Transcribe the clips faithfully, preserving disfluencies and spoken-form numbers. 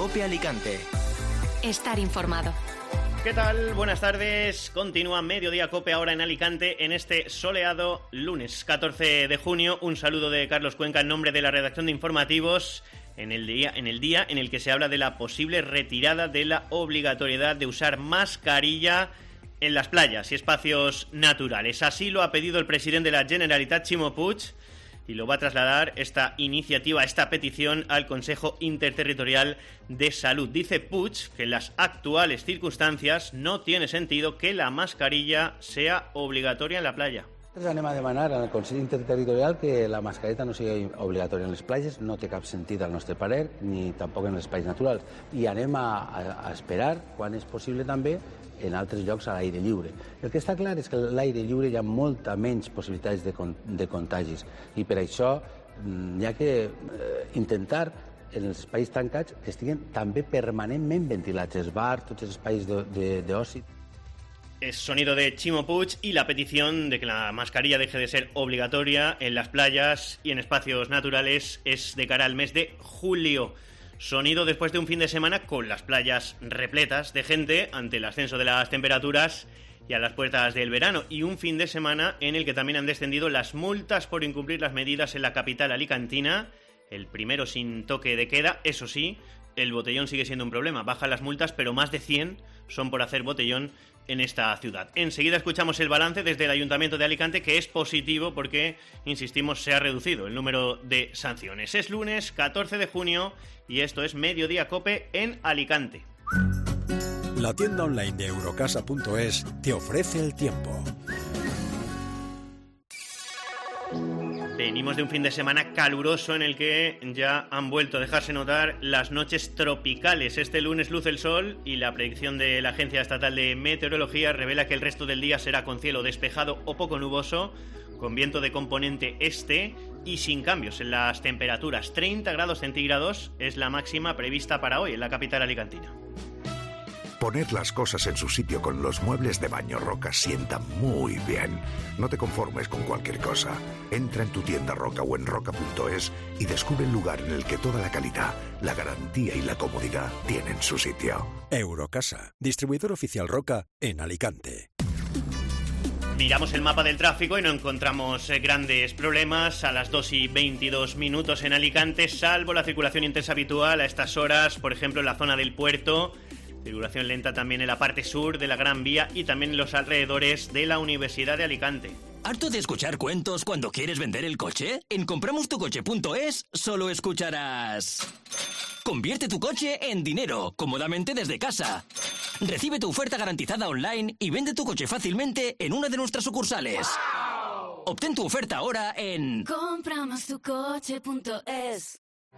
COPE Alicante. Estar informado. ¿Qué tal? Buenas tardes. Continúa Mediodía COPE ahora en Alicante en este soleado lunes catorce de junio. Un saludo de Carlos Cuenca en nombre de la redacción de informativos en el día en el día en el que se habla de la posible retirada de la obligatoriedad de usar mascarilla en las playas y espacios naturales. Así lo ha pedido el presidente de la Generalitat, Ximo Puig, y lo va a trasladar esta iniciativa, esta petición al Consejo Interterritorial de Salud. Dice Puig que en las actuales circunstancias no tiene sentido que la mascarilla sea obligatoria en la playa. Anem a demanar al Consell Interterritorial que la mascareta no sigui obligatòria en les platges, no té cap sentit al nostre parer, ni tampoc en els espais naturals. I anem a, a, a esperar, quan és possible també, en altres llocs a l'aire lliure. El que està clar és que a l'aire lliure hi ha molta menys possibilitats de, con, de contagis i per això hi ha que eh, intentar en els espais tancats que estiguen també permanentment ventilats, els bars, tots els espais d'oci. Es sonido de Ximo Puig y la petición de que la mascarilla deje de ser obligatoria en las playas y en espacios naturales es de cara al mes de julio. Sonido después de un fin de semana con las playas repletas de gente ante el ascenso de las temperaturas y a las puertas del verano, y un fin de semana en el que también han descendido las multas por incumplir las medidas en la capital alicantina, el primero sin toque de queda. Eso sí, el botellón sigue siendo un problema, bajan las multas, pero más de cien son por hacer botellón en esta ciudad. Enseguida escuchamos el balance desde el Ayuntamiento de Alicante, que es positivo porque, insistimos, se ha reducido el número de sanciones. Es lunes catorce de junio y esto es Mediodía COPE en Alicante. La tienda online de Eurocasa punto es te ofrece el tiempo. Venimos de un fin de semana caluroso en el que ya han vuelto a dejarse notar las noches tropicales. Este lunes luce el sol y la predicción de la Agencia Estatal de Meteorología revela que el resto del día será con cielo despejado o poco nuboso, con viento de componente este y sin cambios en las temperaturas. treinta grados centígrados es la máxima prevista para hoy en la capital alicantina. Poner las cosas en su sitio con los muebles de Baño Roca sienta muy bien. No te conformes con cualquier cosa. Entra en tu tienda Roca o en roca punto es y descubre el lugar en el que toda la calidad, la garantía y la comodidad tienen su sitio. Eurocasa, distribuidor oficial Roca en Alicante. Miramos el mapa del tráfico y no encontramos grandes problemas a las dos y veintidós minutos en Alicante, salvo la circulación intensa habitual a estas horas, por ejemplo en la zona del puerto. Circulación lenta también en la parte sur de la Gran Vía y también en los alrededores de la Universidad de Alicante. ¿Harto de escuchar cuentos cuando quieres vender el coche? En compramos tu coche punto es solo escucharás... Convierte tu coche en dinero, cómodamente desde casa. Recibe tu oferta garantizada online y vende tu coche fácilmente en una de nuestras sucursales. ¡Wow! Obtén tu oferta ahora en compramos tu coche punto es.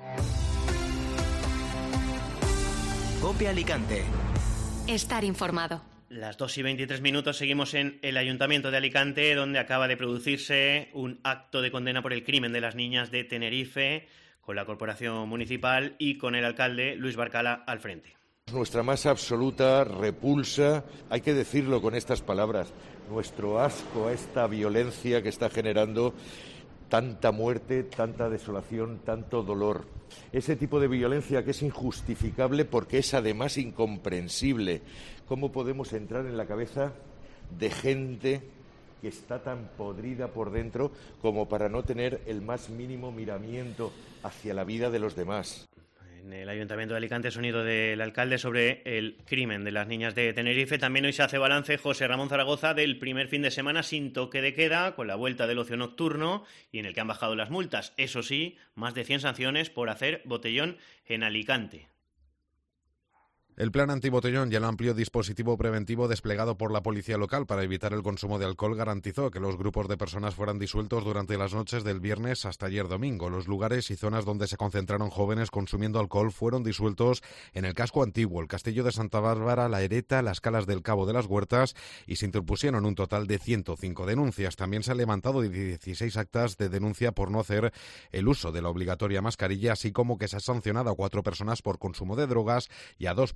COPE Alicante. Estar informado. Las dos y veintitrés minutos seguimos en el Ayuntamiento de Alicante, donde acaba de producirse un acto de condena por el crimen de las niñas de Tenerife, con la Corporación Municipal y con el alcalde Luis Barcala al frente. Nuestra más absoluta repulsa, hay que decirlo con estas palabras, nuestro asco a esta violencia que está generando tanta muerte, tanta desolación, tanto dolor. Ese tipo de violencia que es injustificable porque es además incomprensible. ¿Cómo podemos entrar en la cabeza de gente que está tan podrida por dentro como para no tener el más mínimo miramiento hacia la vida de los demás? En el Ayuntamiento de Alicante, sonido del alcalde sobre el crimen de las niñas de Tenerife. También hoy se hace balance José Ramón Zaragoza del primer fin de semana sin toque de queda, con la vuelta del ocio nocturno y en el que han bajado las multas. Eso sí, más de cien sanciones por hacer botellón en Alicante. El plan antibotellón y el amplio dispositivo preventivo desplegado por la policía local para evitar el consumo de alcohol garantizó que los grupos de personas fueran disueltos durante las noches del viernes hasta ayer domingo. Los lugares y zonas donde se concentraron jóvenes consumiendo alcohol fueron disueltos en el casco antiguo, el Castillo de Santa Bárbara, La Ereta, las Calas del Cabo de las Huertas, y se interpusieron un total de ciento cinco denuncias. También se han levantado dieciséis actas de denuncia por no hacer el uso de la obligatoria mascarilla, así como que se ha sancionado a cuatro personas por consumo de drogas y a dos personas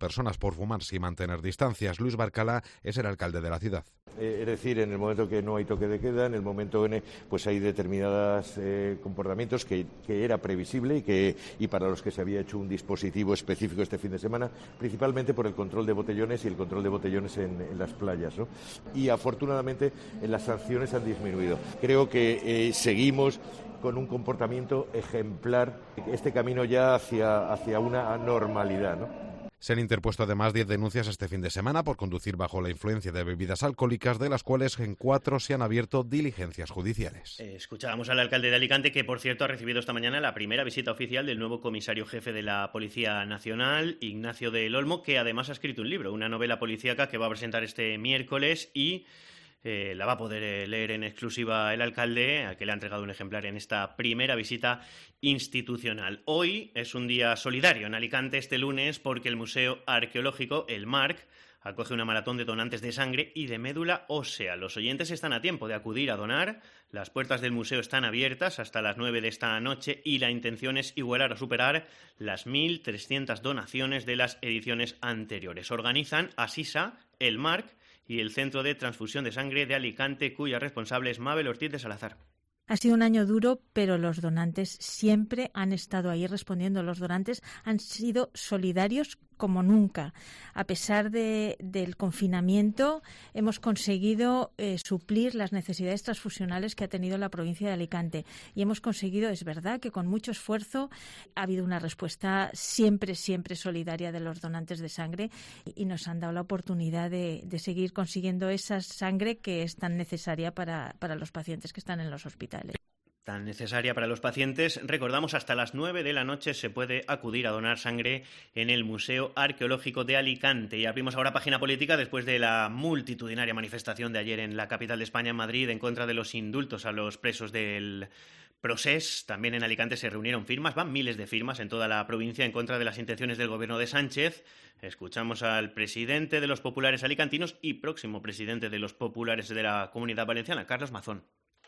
personas por fumarse y mantener distancias. Luis Barcala es el alcalde de la ciudad. Eh, es decir, en el momento que no hay toque de queda, en el momento en pues hay determinados eh, comportamientos que, que era previsible y, que, y para los que se había hecho un dispositivo específico este fin de semana, principalmente por el control de botellones y el control de botellones en, en las playas, ¿no? Y afortunadamente en las sanciones han disminuido. Creo que eh, seguimos con un comportamiento ejemplar, este camino ya hacia, hacia una normalidad, ¿no? Se han interpuesto además diez denuncias este fin de semana por conducir bajo la influencia de bebidas alcohólicas, de las cuales en cuatro se han abierto diligencias judiciales. Eh, escuchábamos al alcalde de Alicante, que por cierto ha recibido esta mañana la primera visita oficial del nuevo comisario jefe de la Policía Nacional, Ignacio del Olmo, que además ha escrito un libro, una novela policíaca que va a presentar este miércoles y Eh, la va a poder eh, leer en exclusiva el alcalde, al que le ha entregado un ejemplar en esta primera visita institucional. Hoy es un día solidario en Alicante, este lunes, porque el Museo Arqueológico, el MARC, acoge una maratón de donantes de sangre y de médula ósea. Los oyentes están a tiempo de acudir a donar. Las puertas del museo están abiertas hasta las nueve de esta noche y la intención es igualar o superar las mil trescientas donaciones de las ediciones anteriores. Organizan Asisa, el MARC y el Centro de Transfusión de Sangre de Alicante, cuya responsable es Mabel Ortiz de Salazar. Ha sido un año duro, pero los donantes siempre han estado ahí respondiendo. Los donantes han sido solidarios como nunca. A pesar de, del confinamiento, hemos conseguido eh, suplir las necesidades transfusionales que ha tenido la provincia de Alicante. Y hemos conseguido, es verdad, que con mucho esfuerzo ha habido una respuesta siempre, siempre solidaria de los donantes de sangre y, y nos han dado la oportunidad de, de seguir consiguiendo esa sangre que es tan necesaria para, para los pacientes que están en los hospitales. Tan necesaria para los pacientes. Recordamos, hasta las nueve de la noche se puede acudir a donar sangre en el Museo Arqueológico de Alicante. Y abrimos ahora página política después de la multitudinaria manifestación de ayer en la capital de España, en Madrid, en contra de los indultos a los presos del Procés. También en Alicante se reunieron firmas, van miles de firmas en toda la provincia en contra de las intenciones del gobierno de Sánchez. Escuchamos al presidente de los populares alicantinos y próximo presidente de los populares de la Comunidad Valenciana, Carlos Mazón.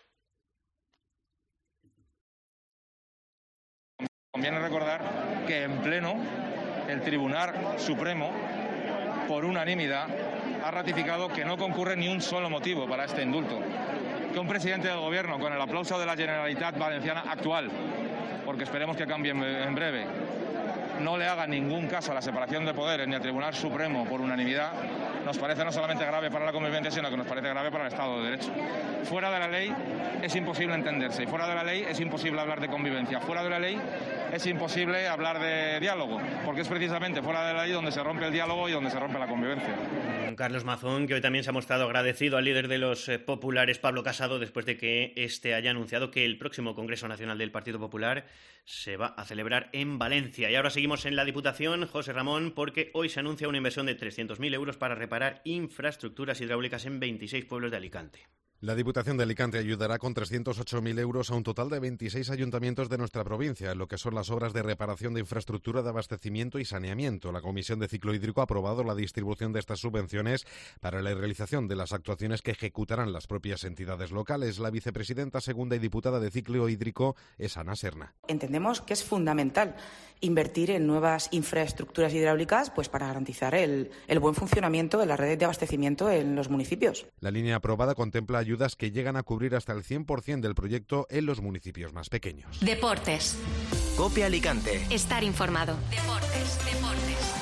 Conviene recordar que en pleno el Tribunal Supremo, por unanimidad, ha ratificado que no concurre ni un solo motivo para este indulto. Que un presidente del Gobierno, con el aplauso de la Generalitat Valenciana actual, porque esperemos que cambie en breve, no le haga ningún caso a la separación de poderes ni al Tribunal Supremo por unanimidad, nos parece no solamente grave para la convivencia, sino que nos parece grave para el Estado de Derecho. Fuera de la ley es imposible entenderse, y fuera de la ley es imposible hablar de convivencia, fuera de la ley es imposible hablar de diálogo, porque es precisamente fuera de la ley donde se rompe el diálogo y donde se rompe la convivencia. Carlos Mazón, que hoy también se ha mostrado agradecido al líder de los eh, populares, Pablo Casado, después de que éste haya anunciado que el próximo Congreso Nacional del Partido Popular se va a celebrar en Valencia. Y ahora seguimos en la Diputación, José Ramón, porque hoy se anuncia una inversión de trescientos mil euros para reparar infraestructuras hidráulicas en veintiséis pueblos de Alicante. La Diputación de Alicante ayudará con trescientos ocho mil euros a un total de veintiséis ayuntamientos de nuestra provincia, en lo que son las obras de reparación de infraestructura de abastecimiento y saneamiento. La Comisión de Ciclo Hídrico ha aprobado la distribución de estas subvenciones para la realización de las actuaciones que ejecutarán las propias entidades locales. La vicepresidenta segunda y diputada de Ciclo Hídrico es Ana Serna. Entendemos que es fundamental invertir en nuevas infraestructuras hidráulicas pues para garantizar el, el buen funcionamiento de las redes de abastecimiento en los municipios. La línea aprobada contempla ayudas que llegan a cubrir hasta el cien por ciento del proyecto en los municipios más pequeños. Deportes. Cope Alicante. Estar informado. Deportes, deportes.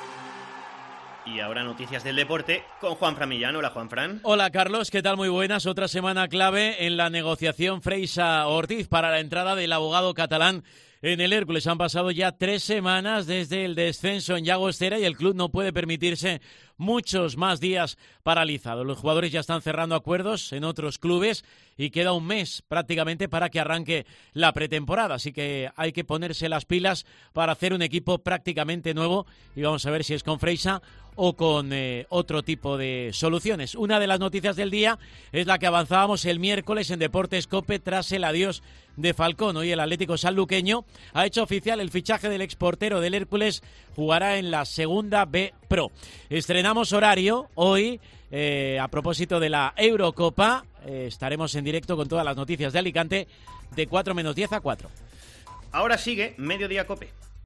Y ahora noticias del deporte con Juanfran Millán. Hola, Juanfran. Hola, Carlos. ¿Qué tal? Muy buenas. Otra semana clave en la negociación Freixa-Ortiz para la entrada del abogado catalán en el Hércules. Han pasado ya tres semanas desde el descenso en Llagostera y el club no puede permitirse muchos más días paralizados. Los jugadores ya están cerrando acuerdos en otros clubes y queda un mes prácticamente para que arranque la pretemporada. Así que hay que ponerse las pilas para hacer un equipo prácticamente nuevo y vamos a ver si es con Freixa o con eh, otro tipo de soluciones. Una de las noticias del día es la que avanzábamos el miércoles en Deportes Cope tras el adiós de Falcón. Hoy el Atlético sanluqueño ha hecho oficial el fichaje del exportero del Hércules, jugará en la Segunda B Pro. Estrenamos horario hoy, eh, a propósito de la Eurocopa, eh, estaremos en directo con todas las noticias de Alicante de cuatro menos diez a cuatro. Ahora sigue Mediodía Cope.